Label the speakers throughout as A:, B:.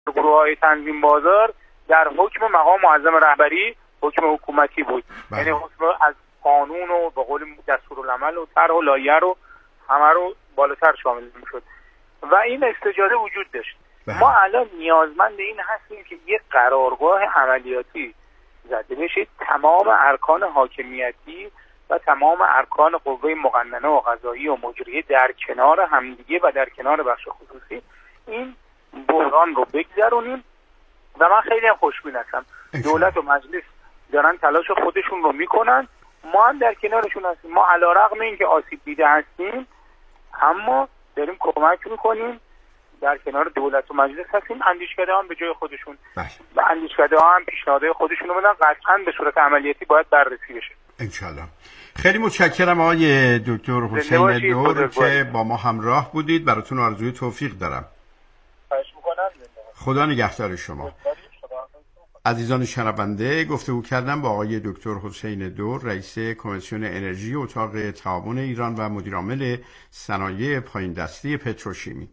A: گروه‌های تنظیم بازار در حکم مقام معظم رهبری، حکم حکومتی بود. یعنی حکم از قانون و به قول دستورالعمل و طرح و لایحه رو همه رو بالاتر شامل می‌شد و این استجاره وجود داشت. ما الان نیازمند این هستیم که یک قرارگاه عملیاتی زده بشه، تمام ارکان حاکمیتی و تمام ارکان قوه مقننه و قضایی و مجریه در کنار همدیگه و در کنار بخش خصوصی این بحران رو بگذرونیم و من خیلی هم خوشبین هستم. دولت و مجلس دارن تلاش خودشون رو میکنن، ما هم در کنارشون هستیم. ما علیرغم اینکه آسیب دیده هستیم اما داریم کمک میکنیم، در کنار دولت و مجلس هستیم. اندیشکده هم به جای خودشون و اندیشکده هم پیشنهادهای خودشون رو بدن، قطعا به صورت عملیاتی باید بررسی بشه
B: انشالله. خیلی متشکرم آقای دکتر حسین دور که با ما همراه بودید. براتون آرزوی توفیق دارم.
A: خواهش میکنم.
B: خدا نگهدار شما. عزیزان شنونده، گفتگو کردم با آقای دکتر حسین دور، رئیس کمیسیون انرژی اتاق تعاون ایران و مدیر عامل صنایع پایین دستی پتروشیمی.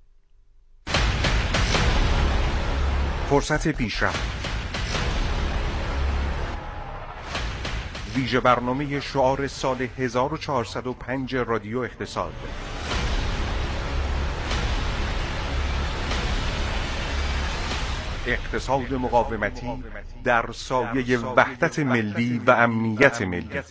C: فرصت پیشرفت، ویژه برنامه شعار سال 1405 رادیو اقتصاد. اقتصاد مقاومتی در سایه وحدت ملی و امنیت ملی.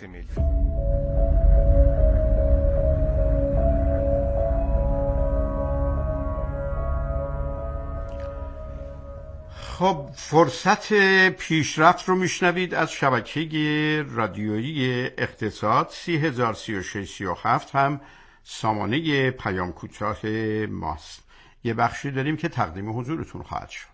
B: خب فرصت پیشرفت رو میشنوید از شبکه رادیویی اقتصاد. 303637 هم سامانه پیام کوتاه ماست. یه بخشی داریم که تقدیم حضورتون خواهد شد.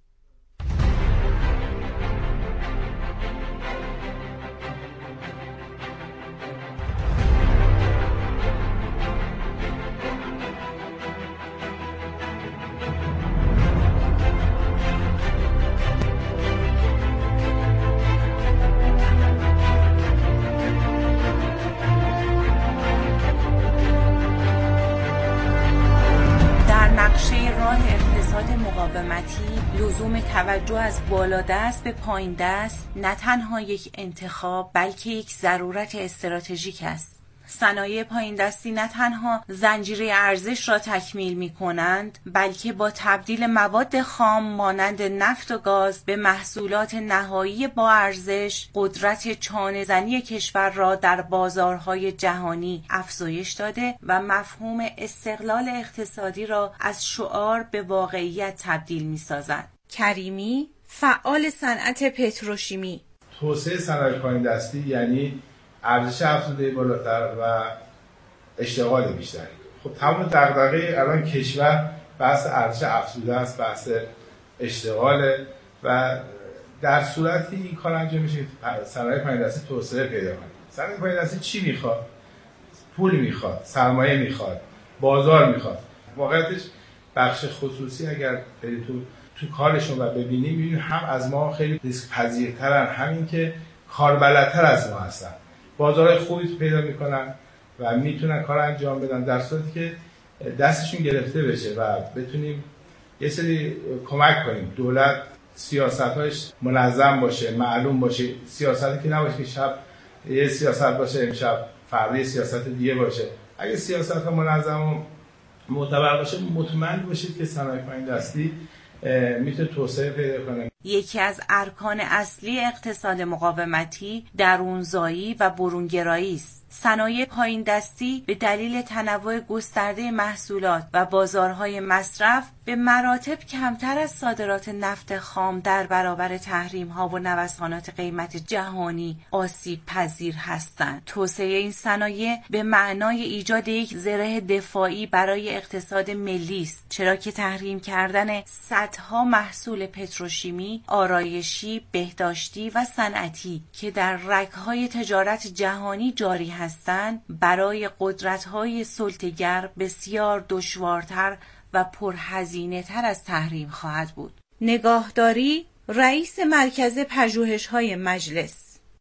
D: لزوم توجه از بالادست به پایین دست نه تنها یک انتخاب بلکه یک ضرورت استراتژیک است. صنایع پایین دستی نه تنها زنجیره ارزش را تکمیل می کنند بلکه با تبدیل مواد خام مانند نفت و گاز به محصولات نهایی با ارزش قدرت چانه‌زنی کشور را در بازارهای جهانی افزایش داده و مفهوم استقلال اقتصادی را از شعار به واقعیت تبدیل می سازند. کریمی، فعال صنعت پتروشیمی.
E: توسعه صنایع پایین دستی یعنی ارزش افزوده بالاتر و اشتغال بیشتری. خب تمام دغدغه الان کشور بحث ارزش افزوده است، بحث اشتغال و در صورتی این کار انجام میشه صنایع پایین دستی توسعه پیدا کنه. صنایع پایین دستی چی میخواد؟ پول میخواد، سرمایه میخواد، بازار میخواد. واقعیتش بخش خصوصی اگر برید تو کارشون و ببینیم میبینیم هم از ما خیلی ریسک پذیرترن، همین که کاربلدتر از ما هستن. بازارهای خوبی پیدا میکنن و میتونن کار انجام بدن در صورتی که دستشون گرفته بشه و بتونیم یه سری کمک کنیم. دولت سیاست‌هاش منظم باشه، معلوم باشه. سیاستی که نباشه که شب یه سیاست باشه، امشب فردا سیاست دیگه باشه. اگه سیاست‌ها منظم و معتبر باشه مطمئن باشید که صنایع پایین دستی میتونه توسعه پیدا کنه.
D: یکی از ارکان اصلی اقتصاد مقاومتی درونزایی و برونگرایی است. صنایع پایین دستی به دلیل تنوع گسترده محصولات و بازارهای مصرف به مراتب کمتر از صادرات نفت خام در برابر تحریم‌ها و نوسانات قیمت جهانی آسیب پذیر هستند. توسعه این صنایع به معنای ایجاد یک زره دفاعی برای اقتصاد ملی است، چرا که تحریم کردن صدها محصول پتروشیمی، آرایشی، بهداشتی و صنعتی که در رگ‌های تجارت جهانی جاری هستند برای قدرت‌های سلطه‌گر بسیار دشوارتر و پرهزینه تر از تحریم خواهد بود. نگاهداری، رئیس مرکز پژوهش‌های مجلس.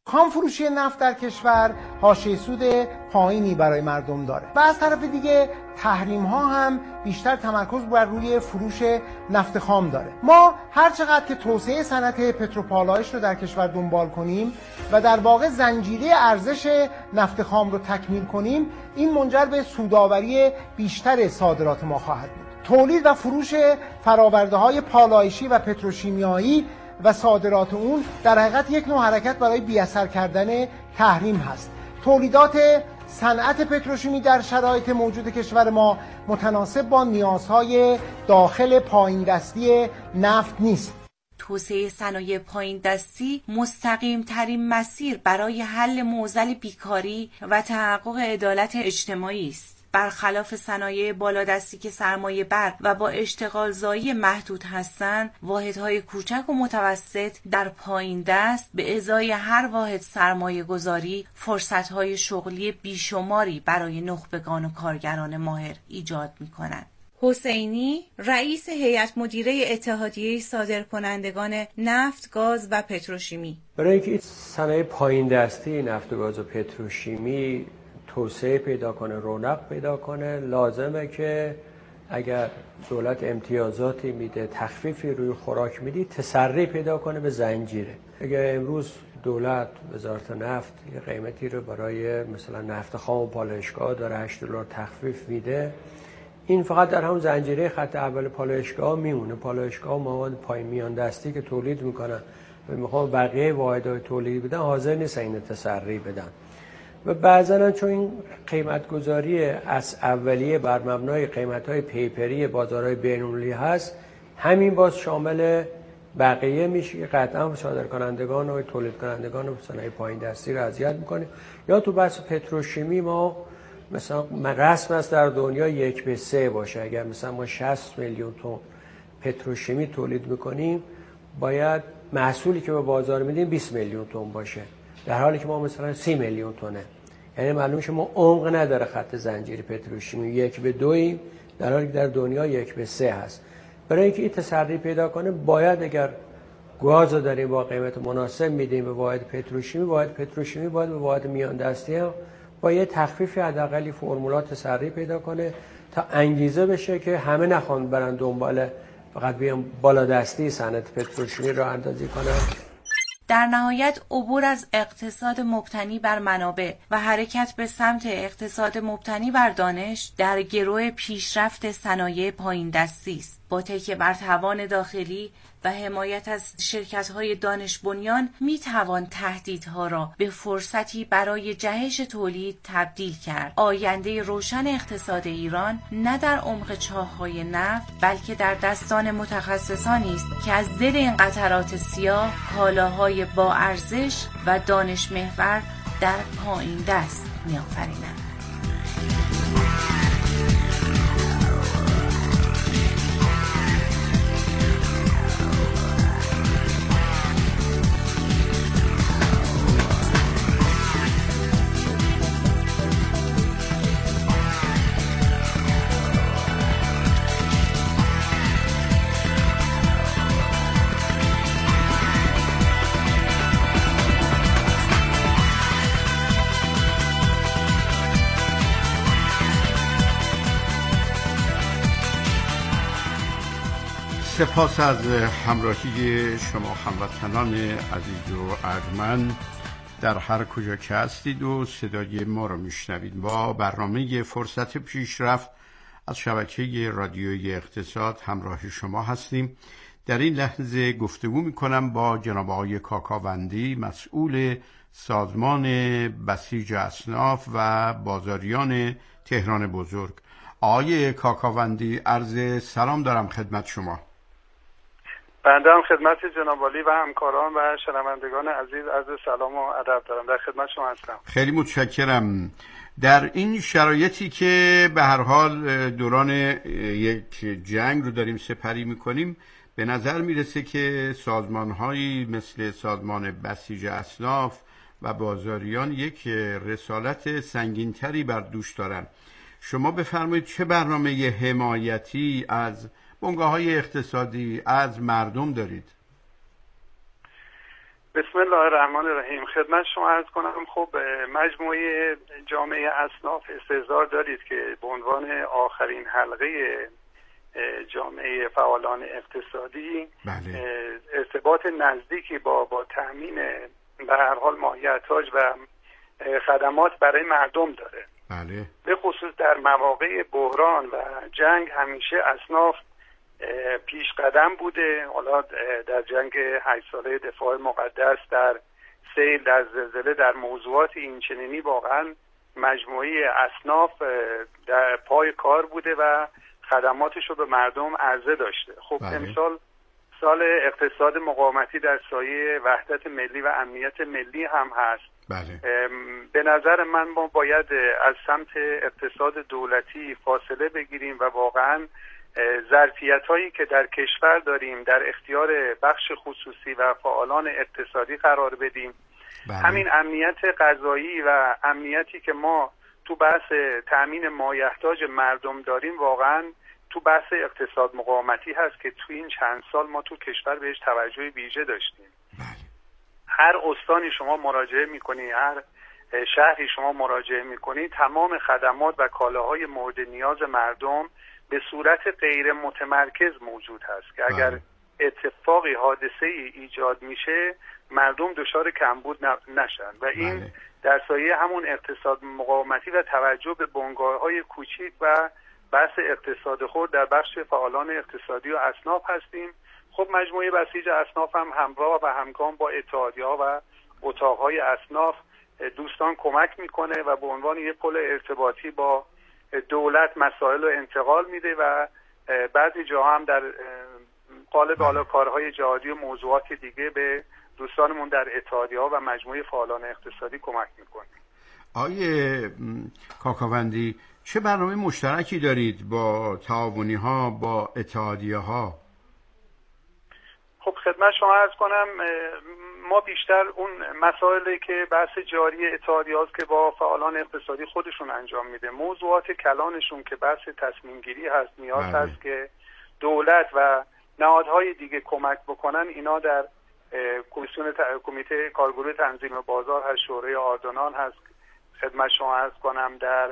F: کام فروشی نفت در کشور حاشیه سود پایینی برای مردم داره و از طرف دیگه تحریم ها هم بیشتر تمرکز بر روی فروش نفت خام داره. ما هر چقدر که توسعه صنعت پتروپالایش رو در کشور دنبال کنیم و در واقع زنجیره ارزش نفت خام رو تکمیل کنیم، این منجر به سودآوری بیشتر صادرات ما خواهد بود. تولید و فروش فرآورده‌های پالایشی و پتروشیمیایی و صادرات اون در حقیقت یک نوع حرکت برای بی‌اثر کردن تحریم هست. تولیدات صنعت پتروشیمی در شرایط موجود کشور ما متناسب با نیازهای داخل پایین دستی نفت نیست.
D: توسعه صنایع پایین دستی مستقیم ترین مسیر برای حل معضل بیکاری و تحقق عدالت اجتماعی است. برخلاف صنایع بالادستی که سرمایه بر و با اشتغال زایی محدود هستند، واحدهای کوچک و متوسط در پایین دست به ازای هر واحد سرمایه گذاری فرصتهای شغلی بیشماری برای نخبگان و کارگران ماهر ایجاد می کنند. حسینی، رئیس هیئت مدیره اتحادیه صادرکنندگان نفت، گاز و پتروشیمی:
G: برای اینکه صنایع پایین دستی نفت و گاز و پتروشیمی توسعه پیدا کنه، رونق پیدا کنه، لازمه که اگر دولت امتیازاتی میده، تخفیفی روی خوراک میدی، تسری پیدا کنه به زنجیره. اگر امروز دولت وزارت نفت یه قیمتی رو برای مثلا نفت خام و پالایشگاه داره 8 دلار تخفیف میده، این فقط در همون زنجیره خط اول پالایشگاه میمونه. پالایشگاه مواد پایین میان دستی که تولید میکنن و میخوان بقیه واحدهای تولید بدن، حاضر نیستن این تسری بدن. و بعضا چون این قیمت گذاری از اولیه بر مبنای قیمت‌های پیپری بازارهای بین‌المللی هست، همین باز شامل بقیه میشه که قطعا صادرکنندگان و تولید کنندگان و صنایع پایین دستی رو اذیت میکنه. یا تو بحث پتروشیمی ما مثلا رسم است در دنیا 1:3 باشه. اگر مثلا ما 60 میلیون تن پتروشیمی تولید میکنیم، باید محصولی که به بازار میدیم 20 میلیون تن باشه، در حالی که ما مثلا 30 میلیون تنه. یعنی معلومه که ما عمق نداره خط زنجیره پتروشیمی، 1:2 در حالی که در دنیا 1:3 هست. برای اینکه این تسری پیدا کنه، باید اگر گاز رو داریم با قیمت مناسب میدیم به واحد پتروشیمی، واحد پتروشیمی باید به واحد میان دستی هم با یه تخفیفی حداقلی فرمولات تسری پیدا کنه تا انگیزه بشه که همه نخوان برن دنبال فقط بیان بالادستی صنعت پتروشیمی رو اندازی کنن.
D: در نهایت عبور از اقتصاد مبتنی بر منابع و حرکت به سمت اقتصاد مبتنی بر دانش در گرو پیشرفت صنایع پایین دستی است. با تکیه بر توان داخلی و حمایت از شرکت‌های دانش بنیان می‌توان تهدیدها را به فرصتی برای جهش تولید تبدیل کرد. آینده روشن اقتصاد ایران نه در عمق چاه‌های نفت، بلکه در دستان متخصصانی است که از دل این قطرات سیاه کالاهای با ارزش و دانش محور در پایین دست می‌آفرینند.
B: سپاس از همراهی شما هموطنان عزیز و ارجمند در هر کجا که هستید و صدای ما رو میشنوید. با برنامه فرصت پیشرفت از شبکه رادیویی اقتصاد همراه شما هستیم. در این لحظه گفتگو میکنم با جناب آقای کاکاوندی، مسئول سازمان بسیج اصناف و بازاریان تهران بزرگ. آقای کاکاوندی، عرض سلام دارم خدمت شما.
A: بنده هم خدمت جناب عالی و همکاران و شنوندگان عزیز عرض سلام و ادب دارم. در خدمت شما هستم.
B: خیلی متشکرم. در این شرایطی که به هر حال دوران یک جنگ رو داریم سپری میکنیم، به نظر میرسه که سازمان‌هایی مثل سازمان بسیج اصناف و بازاریان یک رسالت سنگین‌تری بر دوش دارن. شما بفرمایید چه برنامه حمایتی از بنگاه‌های اقتصادی از مردم دارید؟
H: بسم الله الرحمن الرحیم. خدمت شما عرض کنم خب مجموعه جامعه اصناف استحضار دارید که به عنوان آخرین حلقه جامعه فعالان اقتصادی ارتباط نزدیکی با تامین به هر حال ماهیتاج و خدمات برای مردم داره.
B: بله.
H: به خصوص در مواقع بحران و جنگ همیشه اصناف پیش قدم بوده. حالا در جنگ 8 ساله دفاع مقدس، در سیل، در زلزله، در موضوعات اینچنینی واقعا مجموعه اصناف در پای کار بوده و خدماتش رو به مردم عرضه داشته. خب امسال سال اقتصاد مقاومتی در سایه وحدت ملی و امنیت ملی هم هست. به نظر من ما باید از سمت اقتصاد دولتی فاصله بگیریم و واقعا ظرفیت هایی که در کشور داریم در اختیار بخش خصوصی و فعالان اقتصادی قرار بدیم. همین امنیت غذایی و امنیتی که ما تو بحث تأمین مایحتاج مردم داریم واقعا تو بحث اقتصاد مقاومتی هست که تو این چند سال ما تو کشور بهش توجه ویژه داشتیم. هر استانی شما مراجعه میکنی، هر شهری شما مراجعه میکنی، تمام خدمات و کالاهای مورد نیاز مردم به صورت غیر متمرکز موجود هست که اگر اتفاقی حادثه ای ایجاد میشه مردم دچار کمبود نشن و این در سایه همون اقتصاد مقاومتی و توجه به بنگاه‌های کوچیک و بحث اقتصاد خرد در بخش فعالان اقتصادی و اصناف هستیم. خب مجموعه بسیج اصناف هم همراه و همگام با اتحادیه‌ها و اتاق‌های اصناف دوستان کمک میکنه و به عنوان یک پل ارتباطی با دولت مسائل رو انتقال میده و بعضی جاها هم در قالب حالا کارهای جهادی و موضوعات دیگه به دوستانمون در اتحادیه‌ها و مجموعه فعالان اقتصادی کمک میکنه.
B: آیه کاکاوندی، چه برنامه مشترکی دارید با تعاونی‌ها، با اتحادیه‌ها؟
H: خب خدمت شما عرض کنم ما بیشتر اون مسائلی که بحث جاری اتحادیه هاست که با فعالان اقتصادی خودشون انجام میده، موضوعات کلانشون که بحث تصمیم گیری هست، نیاز هست که دولت و نهادهای دیگه کمک بکنن. اینا در کمیته کارگروه تنظیم بازار هست، شورای آردنان هست. خدمت شما عرض کنم در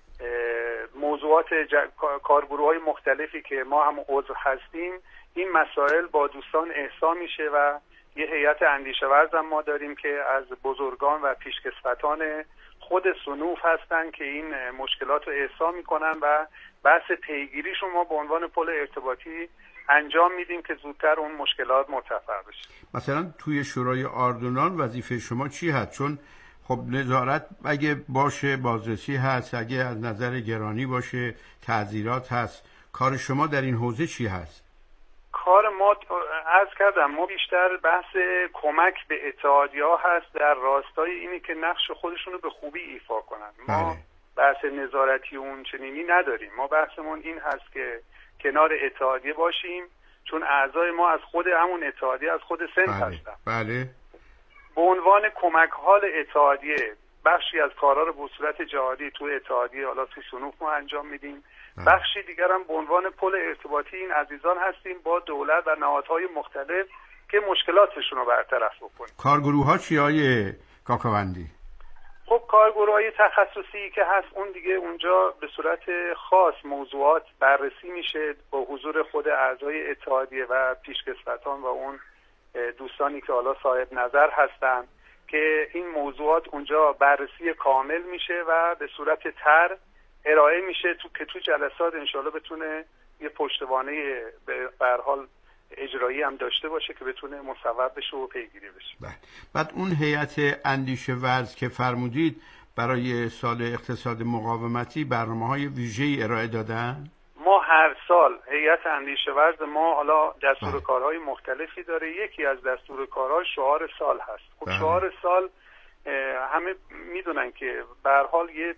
H: موضوعات کارگروه های مختلفی که ما هم عضو هستیم این مسائل با دوستان احصا میشه و یه هیئت اندیشه ورز ما داریم که از بزرگان و پیشکسوتان خود صنوف هستن که این مشکلات رو احصا میکنن و بحث پیگیریشون ما به عنوان پل ارتباطی انجام میدیم که زودتر اون مشکلات مرتفع بشه.
B: مثلا توی شورای آردنان وظیفه شما چی هست؟ چون خب نظارت اگه باشه، بازرسی هست، اگه از نظر گرانی باشه تعزیرات هست، کار شما در این حوزه چی هست؟
H: کار ما عرض کردم ما بیشتر بحث کمک به اتحادیه‌ها هست در راستای اینی که نقش خودشونو به خوبی ایفا کنن. ما بحث نظارتی اون چنینی نداریم. ما بحثمون این هست که کنار اتحادیه باشیم، چون اعضای ما از خود همون اتحادیه، از خود سنف هستن.
B: بله.
H: به عنوان کمک حال اتحادیه بخشی از کارا رو به صورت جهادی تو اتحادیه حالا تو صنوف ما انجام میدیم. بخشی دیگر هم به عنوان پل ارتباطی این عزیزان هستیم با دولت و نهادهای مختلف که مشکلاتشون رو برطرف بکنیم.
B: کارگروه ها چی های کاکاوندی؟
H: خب کارگروه های تخصصی که هست اون دیگه اونجا به صورت خاص موضوعات بررسی میشه با حضور خود اعضای اتحادیه و پیشکسوتان و اون دوستانی که حالا صاحب نظر هستن که این موضوعات اونجا بررسی کامل میشه و به صورت طرح ارائه میشه که تو جلسات انشالله بتونه یه پشتوانه به هر حال اجرایی هم داشته باشه که بتونه مصوب بشه و پیگیری بشه.
B: بعد اون هیئت اندیشه ورز که فرمودید برای سال اقتصاد مقاومتی برنامه‌های ویژه‌ای ارائه دادن؟
H: ما هر سال هیئت اندیشه ورز ما حالا دستورکارهای مختلفی داره. یکی از دستورکارها شعار سال هست. خب شعار سال همه میدونن که به هر حال یه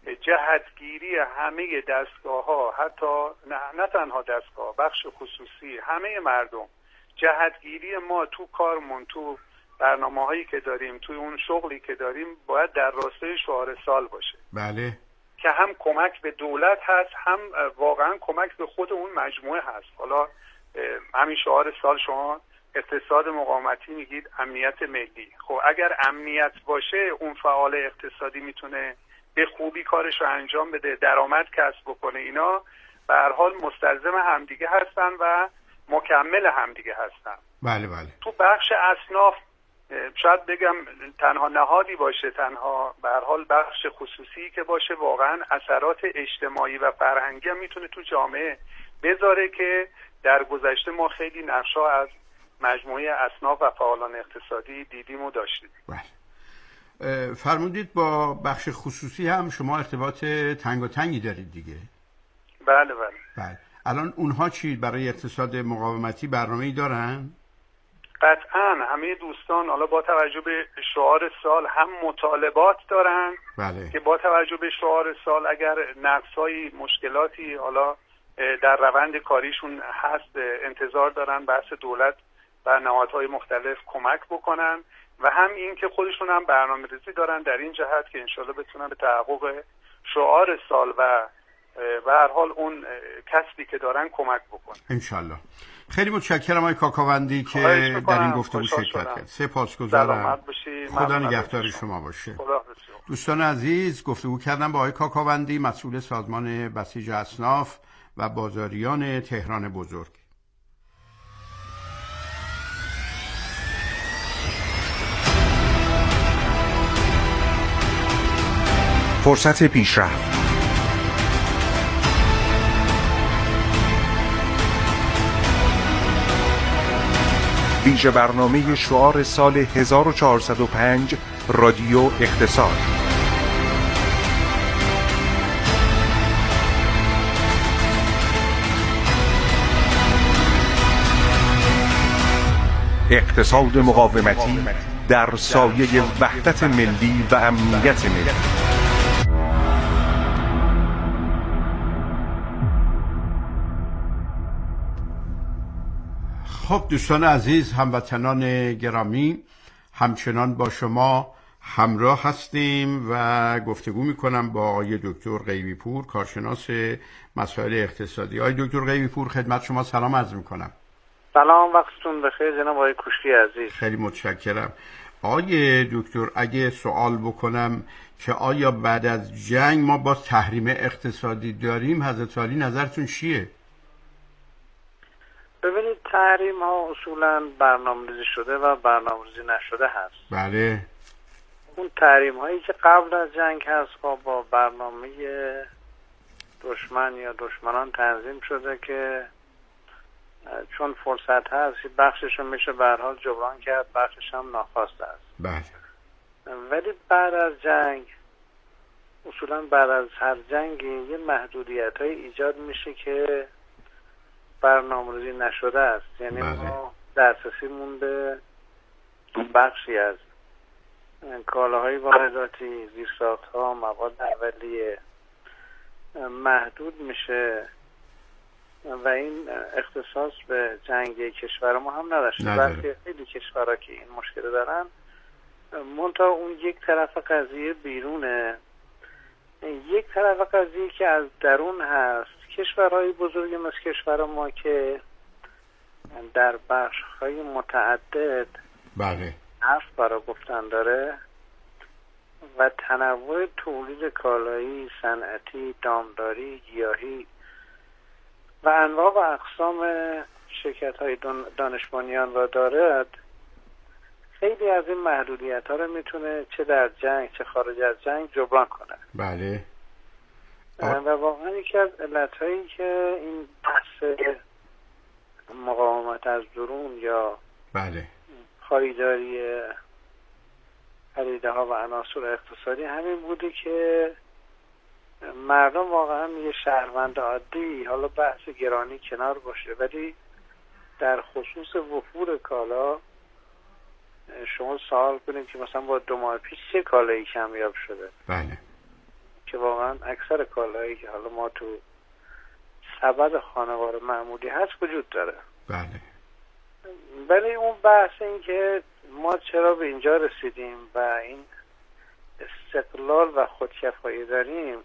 H: جهتگیری همه دستگاه‌ها، حتی نه تنها دستگاه، بخش خصوصی، همه مردم، جهتگیری ما تو کارمون، تو برنامه‌هایی که داریم، توی اون شغلی که داریم باید در راستای شعار سال باشه.
B: بله.
H: که هم کمک به دولت هست، هم واقعا کمک به خود اون مجموعه هست. حالا همین شعار سال شما اقتصاد مقاومتی میگید امنیت ملی. خب اگر امنیت باشه اون فعال اقتصادی میتونه به خوبی کارش رو انجام بده، درآمد کسب بکنه. اینا به هر حال مستلزم همدیگه هستن و مکمل همدیگه هستن.
B: بله بله.
H: تو بخش اصناف شاید بگم تنها نهادی باشه، تنها به هر حال بخش خصوصی که باشه واقعا اثرات اجتماعی و فرهنگی هم میتونه تو جامعه بذاره که در گذشته ما خیلی نقشا از مجموعه اصناف و فعالان اقتصادی دیدیم و داشتیم.
B: بله. فرمودید با بخش خصوصی هم شما ارتباط تنگاتنگی دارید دیگه؟
H: بله بله.
B: بله. الان اونها چی برای اقتصاد مقاومتی برنامه‌ای دارن؟
H: قطعا همه دوستان حالا با توجه به شعار سال هم مطالبات دارن.
B: بله.
H: که با توجه به شعار سال اگر نقصایی مشکلاتی حالا در روند کاریشون هست انتظار دارن بحث دولت و نهادهای مختلف کمک بکنن و هم این که خودشون هم برنامه‌ریزی دارن در این جهت که انشالله بتونن به تحقق شعار سال و به هر حال اون کسبی که دارن کمک بکنن
B: انشالله. خیلی متشکرم آقای کاکاوندی که در این گفتگو شرکت کرد. سپاسگزارم. خدا نگهدار شما باشه. دوستان عزیز، گفتگو کردم با آقای کاکاوندی، مسئول سازمان بسیج اصناف و بازاریان تهران بزرگ.
C: فرصت پیشرفت. ویژه برنامه شعار سال 1405 رادیو اقتصاد. اقتصاد مقاومتی در سایه وحدت ملی و امنیت ملی.
B: خب دوستان عزیز، هموطنان گرامی، همچنان با شما همراه هستیم و گفتگو میکنم با آقای دکتر غیبی پور، کارشناس مسائل اقتصادی. آقای دکتر غیبی پور، خدمت شما سلام عرض میکنم.
I: سلام، وقتتون بخیر جناب آقای کوشکی عزیز.
B: خیلی متشکرم. آقای دکتر، اگه سوال بکنم که آیا بعد از جنگ ما باز تحریم اقتصادی داریم، حضرت عالی نظرتون چیه؟
I: ببینید، تحریم ها اصولا برنامه‌ریزی شده و برنامه‌ریزی نشده هست.
B: بله.
I: اون تحریم هایی که قبل از جنگ هست با برنامه دشمن یا دشمنان تنظیم شده که چون فرصت هست بخشش رو میشه به هر حال جبران کرد، بخشش هم ناخواسته است.
B: بله.
I: ولی بعد از جنگ اصولا بعد از هر جنگی یه محدودیت های ایجاد میشه که برنامه‌ریزی نشده است. یعنی ما دسترسیمون به بخشی از کالاهای وارداتی، زیرساخت‌ها، مواد اولیه محدود میشه و این اختصاص به جنگ کشور ما هم نداشته، بلکه خیلی کشورها که این مشکل دارن منتها اون یک طرف قضیه بیرونه، یک طرف قضیه که از درون هست. کشورهای بزرگی مثل کشور ما که در بخش‌های متعدد
B: بله
I: حرف برای گفتن داره و تنوع تولید کالایی، صنعتی، دامداری، گیاهی و انواع و اقسام شرکت‌های دانش بنیان را دارد، خیلی از این محدودیت‌ها رو میتونه چه در جنگ چه خارج از جنگ جبران کنه.
B: بله.
I: و واقعا یکی از علت‌هایی که این بحث مقاومت از درون یا
B: بله
I: خریداری پدیده‌ها و عناصر اقتصادی همین بوده که مردم واقعا یه شهروند عادی، حالا بحث گرانی کنار باشه، ولی در خصوص وفور کالا شما سوال کنید که مثلا با 2 ماه پیش چه کالایی کمیاب شده.
B: بله.
I: که واقعا اکثر کالایی که حالا ما تو سبد خانوار معمولی هست وجود داره.
B: بله.
I: ولی اون بحث این که ما چرا به اینجا رسیدیم و این استقلال و خودکفایی داریم،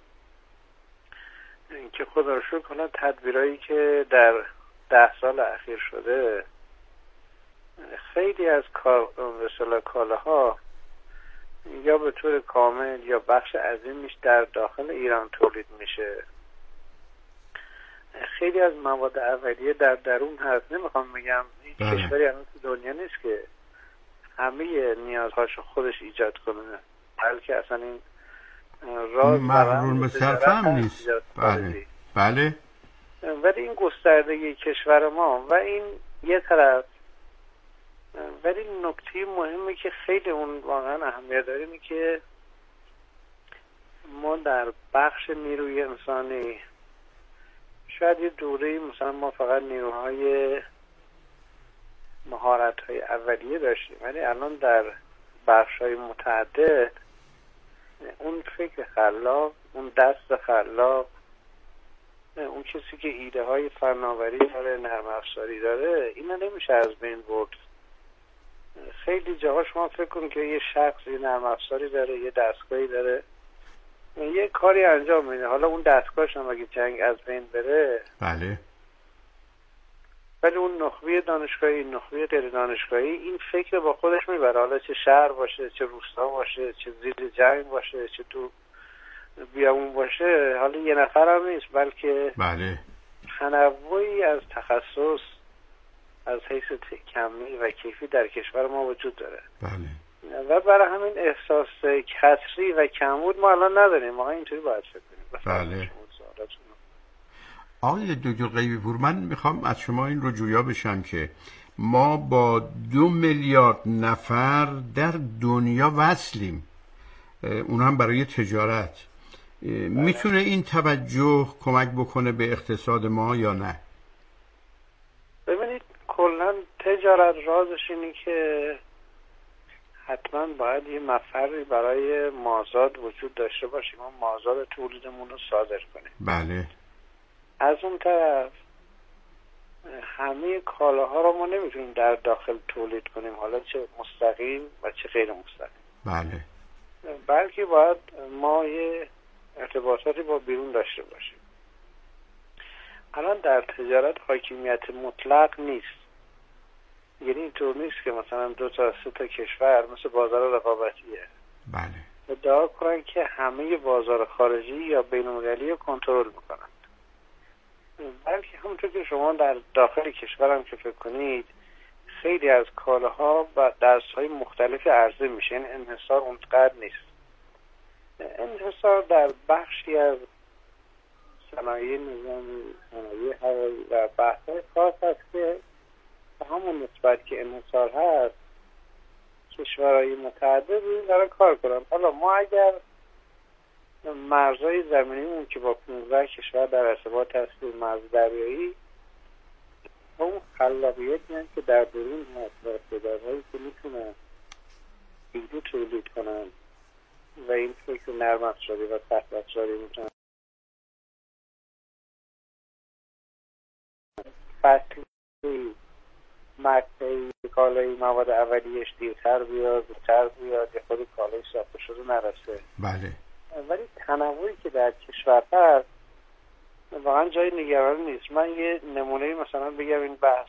I: که خدا رو شکر کنه تدبیرایی که در 10 سال اخیر شده خیلی از کالاها یا به طور کامل یا بخش عظیمیش در داخل ایران تولید میشه. خیلی از مواد اولیه در درون هست. نمیخوام بگم هیچ کشوری الان تو دنیا نیست که همه نیازهاشو خودش ایجاد کنه، بلکه اصلا این راز
B: مغرور به صرفه هم نیست. بله بله.
I: ولی این گستردگی کشور ما و این یه طرف، ولی نکته مهمی که خیلی اون واقعا اهمیت داره اینه که ما در بخش نیروی انسانی شاید یه دوره مثلا ما فقط نیروهای مهارت‌های اولیه داشتیم، ولی الان در بخش‌های متعدد اون فکر خلاق، اون دست خلاق، اون کسی که ایده های فناوری داره، نرم افزاری داره، اینا نمیشه از بین برد. خیلی جاها شما فکر کن که یه شخص یه نرم افزاری داره، یه دستگاهی داره، یه کاری انجام میده، حالا اون دستگاهش هم اگه جنگ از بین بره،
B: بله،
I: ولی اون نخبه دانشگاهی، نخبه غیر دانشگاهی این فکر با خودش میبره، حالا چه شهر باشه، چه روستا باشه، چه زیر جنگ باشه، چه تو بیامون باشه، حالا یه نفر هم نیست، بلکه
B: بله
I: تنوعی از تخصص از حیث کمی و کیفی در کشور ما وجود داره.
B: بله.
I: و برای همین احساس کسری و کمبود ما الان نداریم. ما اینطوری باید فکر کنیم.
B: بله. آقای دکتر غیبی پور، من میخوام از شما این رو جویا بشم که ما با 2 میلیارد نفر در دنیا وصلیم، اون هم برای تجارت. میتونه این توجه کمک بکنه به اقتصاد ما یا نه؟
I: ببینید کلا تجارت رازش اینه که حتما باید یه مفری برای مازاد وجود داشته باشیم، ما مازاد تولیدمون رو صادر کنیم.
B: بله.
I: از اون طرف همه کالاها رو ما نمیتونیم در داخل تولید کنیم، حالا چه مستقیم و چه غیر مستقیم.
B: بله.
I: بلکه باید ما یه ارتباطاتی با بیرون داشته باشیم. الان در تجارت حاکمیت مطلق نیست، یعنی اینطور نیست که مثلا 2 تا 3 تا کشور مثل بازار رقابتیه
B: بله
I: ادعا کنن که همه بازار خارجی یا بین‌المللی رو کنترل میکنن، بلکه همونطور که شما در داخل کشور هم که فکر کنید خیلی از کالاها و دستهای مختلف عرضه میشه، این انحصار اونقدر نیست. انحصار در بخشی از صنایع نظامی، صنایع هوایی و بحث‌های خاص هست که به همون نسبت که انحصار هست کشورهای متعدد روی دارن کار کنن. حالا ما اگر مرزهای زمینیمون که با 15 کشور در ارتباط هستیم، مرز دریایی، اون خلاقیتی هست که در درون هست و استعدادهایی که میتونن ایده تولید کنن و این فکر نرم افزاری و سخت افزاری میتونن فصلی مقطعی کالای مواد اولیه‌اش دیرتر بیاد، زودتر بیاد، یا خود کالای ساخته شده نرسه.
B: بله.
I: ولی تنوعی که در کشور هست واقعا جای نگرانی نیست. من یه نمونه مثلا بگم، این بحث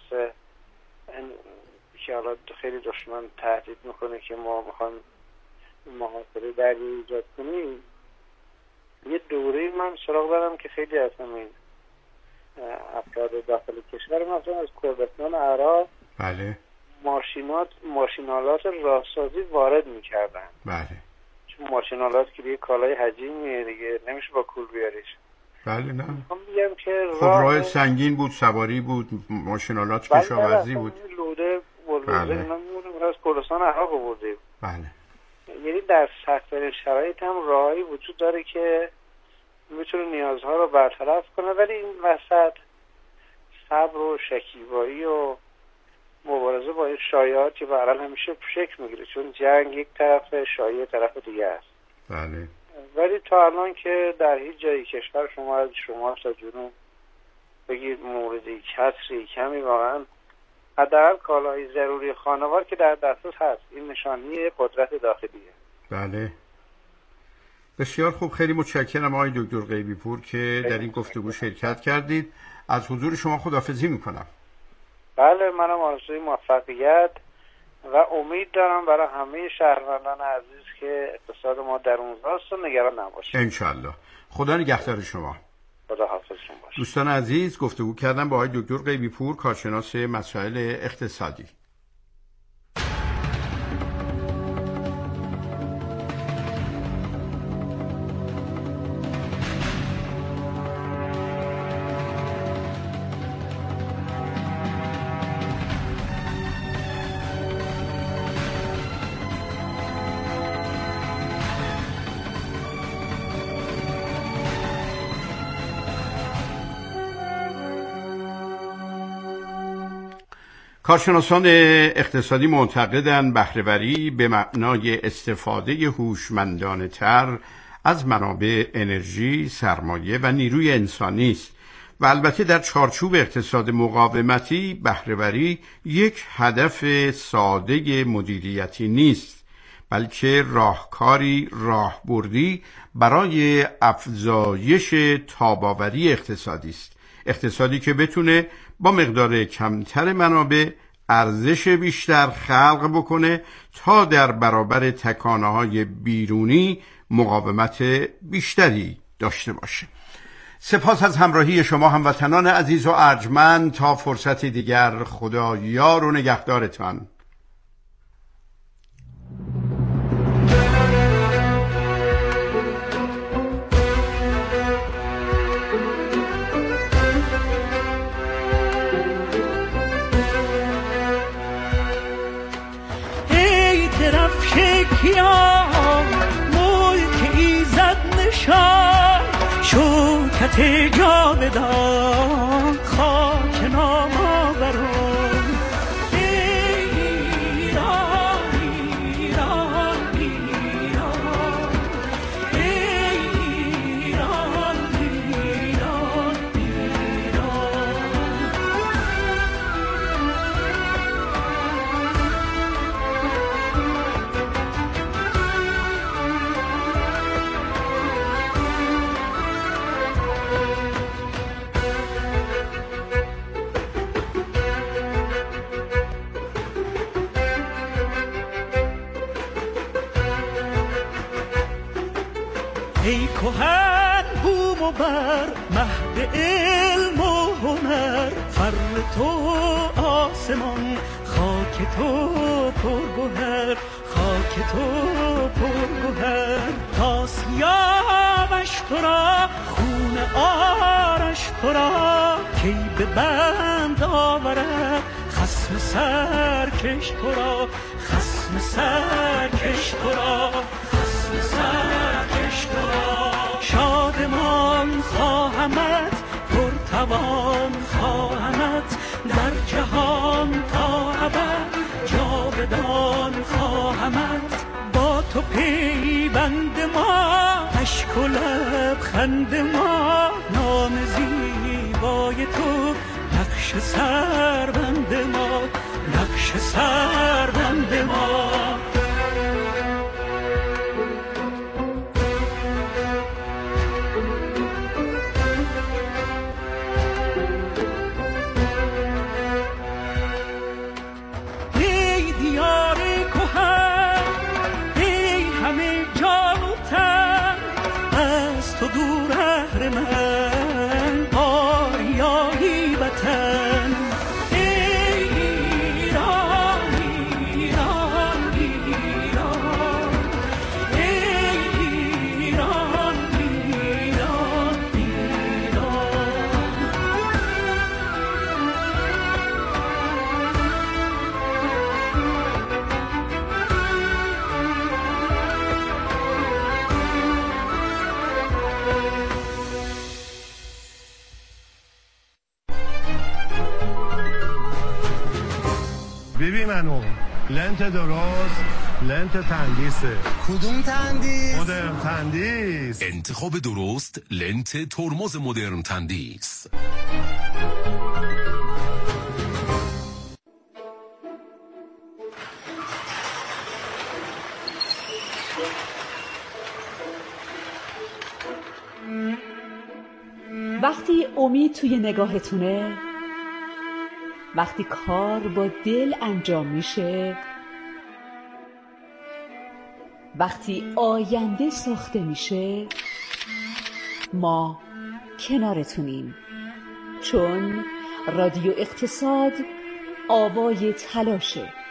I: که حالا خیلی دشمن تهدید میکنه که ما میخوایم محاصره دریایی ایجاد کنیم، یه دوره من سراغ دارم که خیلی از همین افراد داخل کشور مثلا از کردستان عراق
B: بله
I: ماشینالات راهسازی وارد میکردن.
B: بله.
I: چون ماشینالات که دیگه کالای حجیمیه دیگه نمیشه با کول بیاریش.
B: بله. نه
I: میگم که
B: راه سنگین بود، سواری بود، ماشینالات کشاورزی بود.
I: لوده بلوزه اینا میمونه از کردستان عراق آوردیم.
B: بله.
I: یعنی در سخت‌ترین شرایط هم راهی وجود داره که میتونه نیازها رو برطرف کنه، ولی این وسط صبر و شکیبایی و مبارزه با این شایعات که برحال همیشه شکل میگیره، چون جنگ یک طرف، شایعه طرف دیگه است.
B: بله.
I: ولی تا الان که در هیچ جای کشور شما از شما تا جنوب بگید موردی کسری کمی واقعا حداقل کالاهای ضروری خانوار که در دسترس هست، این نشانی قدرت داخلیه.
B: بله. بسیار خوب، خیلی متشکرم آقای دکتر غیبی پور که در این گفتگو شرکت کردید. از حضور شما خداحافظی میکنم.
I: بله، منم آرزوی موفقیت و امید دارم برای همه شهروندان عزیز که اقتصاد ما درونزاست و نگران نباشه.
B: انشالله. خدا نگهدار شما.
I: خدا حافظ شما باشه.
B: دوستان عزیز، گفتگو کردم با آقای دکتر غیبی پور، کارشناس مسائل اقتصادی. کارشناسان اقتصادی معتقدند بهره‌وری به معنای استفاده هوشمندانه تر از منابع انرژی، سرمایه و نیروی انسانی است و البته در چارچوب اقتصاد مقاومتی بهره‌وری یک هدف ساده مدیریتی نیست، بلکه راهکاری راهبردی برای افزایش تاب‌آوری اقتصادی است. اقتصادی که بتونه با مقدار کمتر منابع ارزش بیشتر خلق بکنه تا در برابر تکانه‌های بیرونی مقاومت بیشتری داشته باشه. سپاس از همراهی شما هموطنان عزیز و ارجمند. تا فرصتی دیگر، خدا یار و نگهدارتان.
J: کیا ملک ایزد نشان شوکت جاودان خاک نامآوران ایران ایران ایران ایران ایران ای کهن بوم و بر مهد علم و هنر فر تو آسمان خاک تو پرگوهر خاک تو پرگوهر تا سیاوش تو را خون آرش تو را کی به بند آورد خصم سرکش تو را خصم سرکش تو را خصم سرکش تو را شادمان خواهمت پرتوان خواهمت در جهان تا ابد جاودان خواهمت با تو پیوند ما اشک و لبخند ما نام زیبای تو نقش سربند ما نقش سربند ما من آریایی وطن ایران ایران ایران ایران ایران
K: ببین منو لنت درست لنت تندیسه.
L: کدوم تندیس؟
K: مدرن تندیس.
M: انتخاب درست لنت ترمز مدرن تندیس.
N: وقتی امید توی نگاهتونه، وقتی کار با دل انجام میشه،
L: وقتی آینده ساخته میشه ما کنارتونیم، چون رادیو اقتصاد آوای تلاشه.